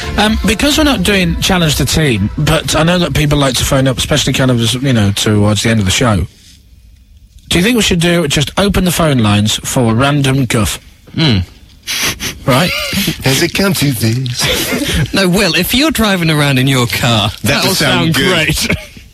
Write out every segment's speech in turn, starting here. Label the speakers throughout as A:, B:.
A: Because we're not doing Challenge the Team, but I know that people like to phone up, especially kind of, as, you know, towards the end of the show. Do you think we should just open the phone lines for random guff? Right?
B: Has it come to this?
C: No, Will, if you're driving around in your car, that'll sound great.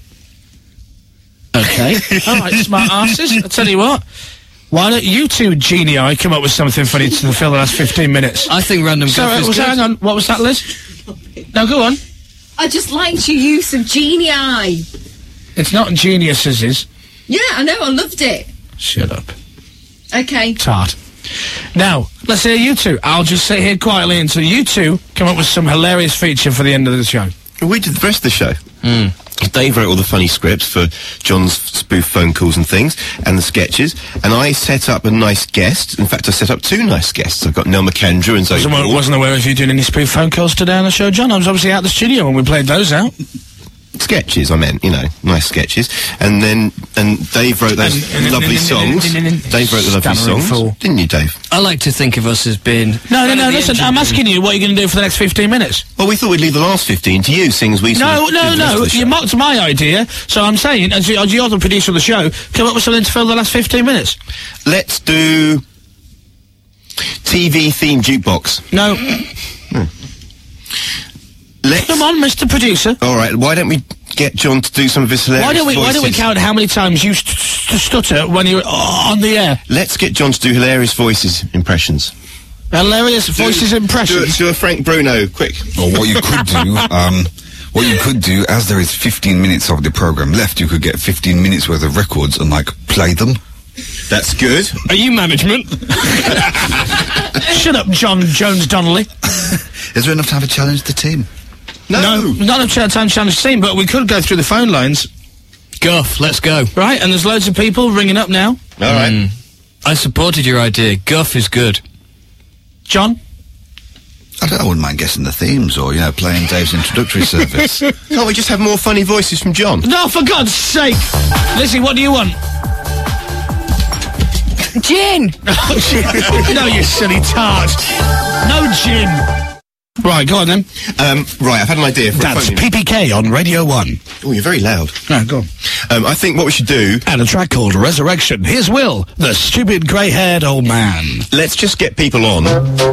A: Okay. All right, smart asses. I'll tell you what. Why don't you two genii come up with something funny to fill the last 15 minutes?
C: I think random guff is good.
A: Hang on. What was that, Liz? No, go on.
D: I just liked your use of genii.
A: It's not geniuses.
D: Yeah, I know. I loved it.
A: Shut up.
D: Okay.
A: Tart. Now, let's hear you two. I'll just sit here quietly until you two come up with some hilarious feature for the end of the show.
B: We did the rest of the show. Dave wrote all the funny scripts for John's spoof phone calls and things, and the sketches, and I set up a nice guest. In fact, I set up 2 nice guests. I've got Nell McKendra and Zoe Ball.
A: Wasn't aware of you doing any spoof phone calls today on the show, John. I was obviously out of the studio when we played those out.
B: Sketches, I meant, you know, nice sketches. And Dave wrote those lovely songs. Dave wrote the lovely songs.
A: Fool.
B: Didn't you, Dave?
C: I like to think of us as being...
A: No, listen, I'm asking you what you're going to do for the next 15 minutes.
B: Well, we thought we'd leave the last 15 to you, seeing as we...
A: No, you mocked my idea, so I'm saying, as you're the producer of the show, come up with something to fill the last 15 minutes.
B: Let's do... TV-themed jukebox.
A: No. Come on, Mr. Producer.
B: All right, why don't we get John to do some of his hilarious voices?
A: Why don't we count how many times you stutter when you're on the air?
B: Let's get John to do hilarious voices impressions.
A: Hilarious voices impressions?
B: Do a Frank Bruno, quick.
E: Or what you could do, what you could do, as there is 15 minutes of the programme left, you could get 15 minutes worth of records and, like, play them.
B: That's good.
C: Are you management?
A: Shut up, John Jones Donnelly.
E: Is there enough time to challenge the team?
A: No, not a time challenge team, but we could go through the phone lines.
C: Guff, let's go.
A: Right, and there's loads of people ringing up now.
B: All right.
C: I supported your idea. Guff is good.
A: John?
E: I wouldn't mind guessing the themes or, you know, playing Dave's introductory service.
B: Can't we just have more funny voices from John?
A: No, for God's sake! Lizzie, what do you want?
D: Gin.
A: No, you silly tart. No gin. Right, go on then.
B: Right, I've had an idea for
A: That's
B: a phone
A: PPK on Radio 1.
B: Oh, you're very loud.
A: No, go on.
B: I think what we should do...
A: And a track called Resurrection. Here's Will, the stupid grey-haired old man.
B: Let's just get people on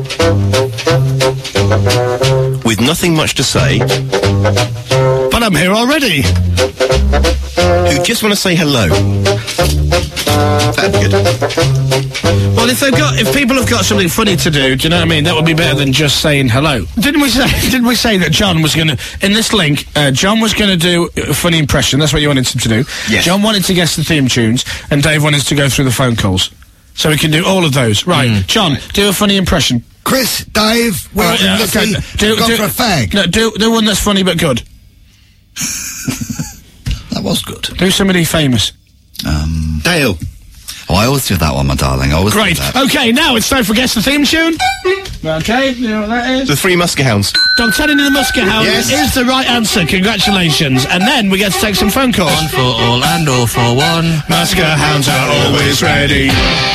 B: with nothing much to say.
A: But I'm here already.
B: Who just want to say hello. That'd be good.
A: Well, if people have got something funny to do you know what I mean? That would be better than just saying hello. Didn't we say that John was going to, in this link, John was going to do a funny impression. That's what you wanted him to do.
B: Yes.
A: John wanted to guess the theme tunes, and Dave wanted to go through the phone calls. So we can do all of those. Right, John, do a funny impression.
E: Chris, Dave, Will,
A: Right, yeah,
E: Lizzie,
A: do
E: gone for a fag.
A: No, do one that's funny but good.
E: That was good.
A: Do somebody famous.
B: Dale.
E: Oh, I always do that one, my darling. I always do
A: Great.
E: that.
A: Okay, now it's time for Guess the Theme Tune. Okay, you know what that is?
B: The Three Muskehounds.
A: Dogtown in the Muskehound
B: Yes.
A: is the right answer. Congratulations. And then we get to take some phone calls.
C: One for all and all for one.
A: Muskehounds are always ready.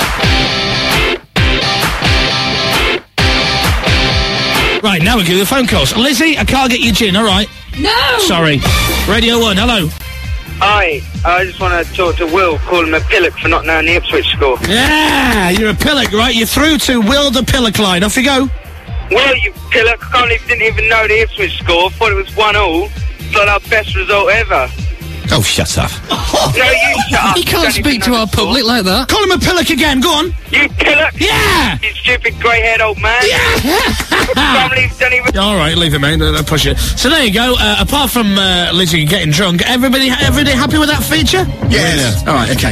A: Right, now we do the phone calls. Lizzie, I can't get your gin, all right?
D: No.
A: Sorry. Radio 1, hello.
F: Hi, I just want to talk to Will, call him a pillock for not knowing the Ipswich score.
A: Yeah, you're a pillock, right? You're through to Will the Pillock line. Off you go.
F: Will, you pillock, didn't even know the Ipswich score, thought it was 1-1. Thought our best result ever.
B: Oh, shut up.
F: No, you shut up.
C: You can't speak to our public like that.
A: Call him a pillock again, go on.
F: You pillock.
A: Yeah!
F: You stupid grey-haired old man. Don't even...
A: All right, leave it, mate. Don't push it. So there you go. Apart from Lizzie getting drunk, everybody happy with that feature?
B: Yes.
A: All right, okay.